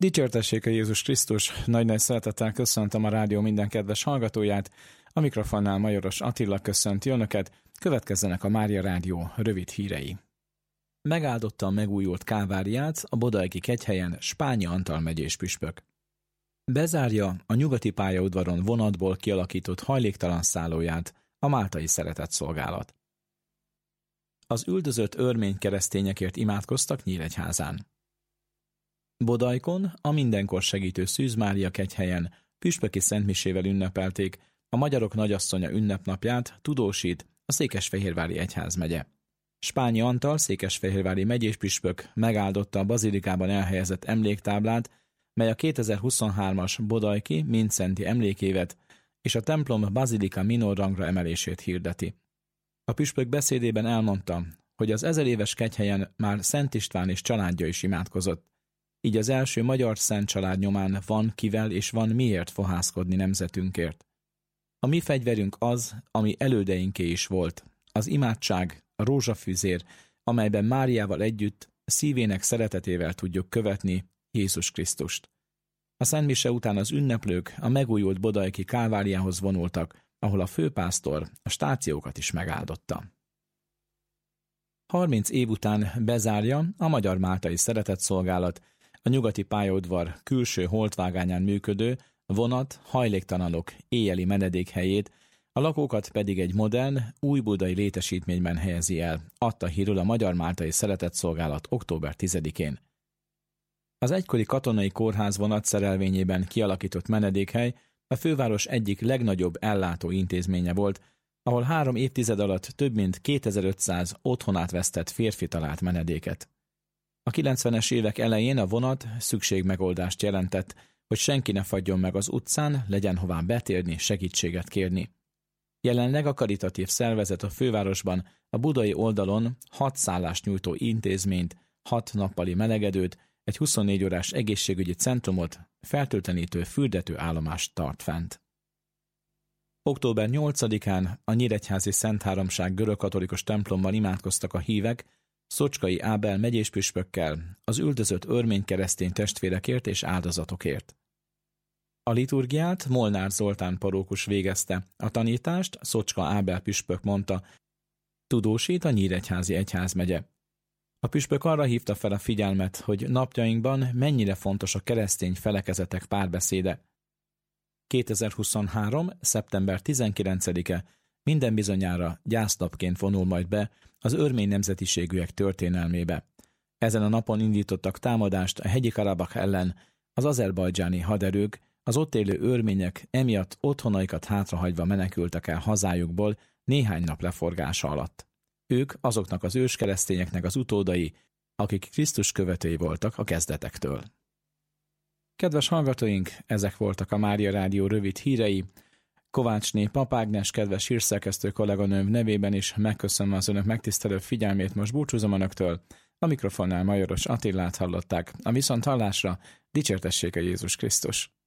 Dicsértessék a Jézus Krisztus, nagy-nagy szeretettel köszöntöm a rádió minden kedves hallgatóját, a mikrofonnál Majoros Attila köszönti önöket, következzenek a Mária Rádió rövid hírei. Megáldotta a megújult káváriát a Bodajki kegyhelyen Spányi Antal megyés püspök. Bezárja a nyugati pályaudvaron vonatból kialakított hajléktalan szállóját a Máltai Szeretetszolgálat. Az üldözött örmény keresztényekért imádkoztak Nyíregyházán. Bodajkon a mindenkor segítő Szűz Mária kegyhelyen püspöki szentmisével ünnepelték a Magyarok Nagyasszonya ünnepnapját, Tudósít, a Székesfehérvári egyházmegye. Spányi Antal székesfehérvári megyéspüspök megáldotta a bazilikában elhelyezett emléktáblát, mely a 2023-as Bodajki Mindszenti emlékévet és a templom bazilika minor rangra emelését hirdeti. A püspök beszédében elmondta, hogy az 1000 éves kegyhelyen már Szent István és családja is imádkozott, így az első magyar szent család nyomán van kivel és van miért fohászkodni nemzetünkért. A mi fegyverünk az, ami elődeinké is volt, az imádság, a rózsafűzér, amelyben Máriával együtt szívének szeretetével tudjuk követni Jézus Krisztust. A szentmise után az ünneplők a megújult bodajki káváriához vonultak, ahol a főpásztor a stációkat is megáldotta. 30 év után bezárja a Magyar Máltai Szeretetszolgálat a nyugati pályaudvar külső holtvágányán működő vonat hajléktalanok éjjeli menedékhelyét, a lakókat pedig egy modern, újbudai létesítményben helyezi el, adta hírül a Magyar Máltai Szeretetszolgálat október 10-én. Az egykori katonai kórház vonatszerelvényében kialakított menedékhely a főváros egyik legnagyobb ellátó intézménye volt, ahol 3 évtized alatt több mint 2500 otthonát vesztett férfi talált menedéket. A 90-es évek elején a vonat szükségmegoldást jelentett, hogy senki ne fagyjon meg az utcán, legyen hová betérni, segítséget kérni. Jelenleg a karitatív szervezet a fővárosban a budai oldalon 6 szállást nyújtó intézményt, 6 nappali melegedőt, egy 24 órás egészségügyi centrumot, fertőtlenítő fürdető állomást tart fent. Október 8-án a Nyíregyházi Szentháromság görögkatolikus templomban imádkoztak a hívek, Szocskai Ábel megyéspüspökkel, az üldözött örmény keresztény testvérekért és áldozatokért. A liturgiát Molnár Zoltán parókus végezte, a tanítást Szocska Ábel püspök mondta, Tudósít a Nyíregyházi egyházmegye. A püspök arra hívta fel a figyelmet, hogy napjainkban mennyire fontos a keresztény felekezetek párbeszéde. 2023. szeptember 19-e minden bizonyára gyásznapként vonul majd be az örmény nemzetiségűek történelmébe. Ezen a napon indítottak támadást a hegyi Karabakh ellen az azerbajdzsáni haderők, az ott élő örmények emiatt otthonaikat hátrahagyva menekültek el hazájukból néhány nap leforgása alatt. Ők azoknak az őskeresztényeknek az utódai, akik Krisztus követői voltak a kezdetektől. Kedves hallgatóink, ezek voltak a Mária Rádió rövid hírei. Kovácsné Papágnes, kedves hírszerkesztő kolléganőm nevében is megköszönöm az önök megtisztelő figyelmét, most búcsúzom önöktől. A mikrofonnál Majoros Attilát hallották. A viszonthallásra dicsértessék a Jézus Krisztus.